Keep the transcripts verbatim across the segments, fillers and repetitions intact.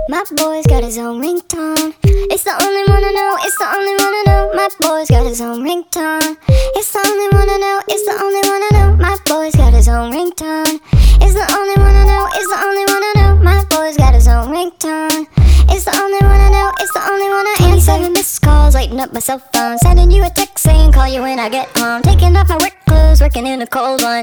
My boy's got his own ringtone. It's the only one I know, it's the only one I know. My boy's got his own ringtone. It's the only one I know, it's the only one I know. My boy's got his own ringtone. It's the only one I know, it's the only one I know. My boy's got his own ringtone. It's the only one I know, it's the only one I answer. twenty-seven missed calls, lighting up my cell phone. Sending you a text saying call you when I get home. Taking off my work clothes, working in a cold one.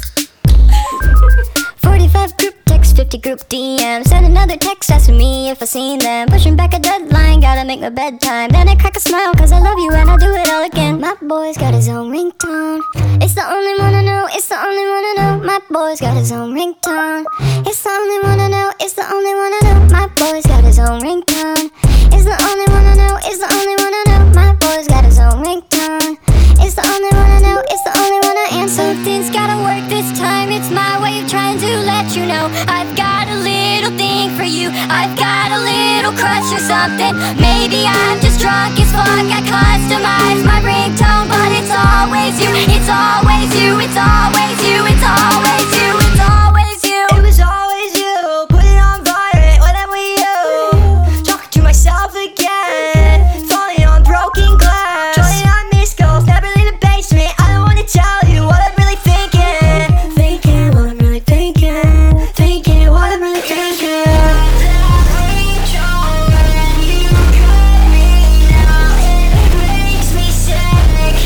forty-five group texts, fifty group D Ms. Send another text asking me if I seen them. Pushing back a deadline, gotta make my bedtime. Then I crack a smile cause I love you and I do it all again. My boy's got his own ringtone. It's the only one I know, it's the only one I know. My boy's got his own ringtone. It's the only one I know, it's the only one I know. My boy's got his own ringtone. It's the only one I know, it's the only one I know. My boy's got his own ringtone. It's the only one I know, it's the only one I answer. Something's gotta work this time, it's my way of trying to let you know I've got a little thing for you. I've got a little crush or something. Maybe I'm just drunk as fuck. I customize my ringtone, but it's always you. It's always you, it's always you, it's always you, it's always you. It was always you, put it on violent whenever you talking to myself again, falling on broken glass, trying on missed calls, never leave the basement. I don't wanna tell you what I'm really thinking, thinking what I'm really thinking, thinking what I'm really thinking. That ringtone, you cut me now, it makes me sick.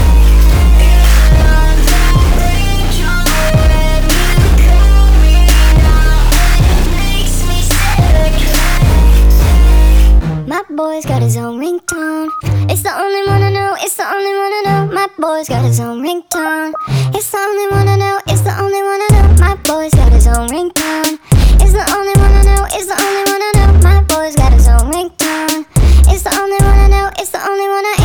That ringtone, you cut me now, it makes me sick. My boy's got his own ringtone. It's the only one I know, it's the only one I know. My boy's got his own ringtone. It's the only one I know, it's the only one I know. My boy's got his own ringtone. It's the only one I know, it's the only one I know. My boy's got his own ringtone. It's the only one I know, it's the only one I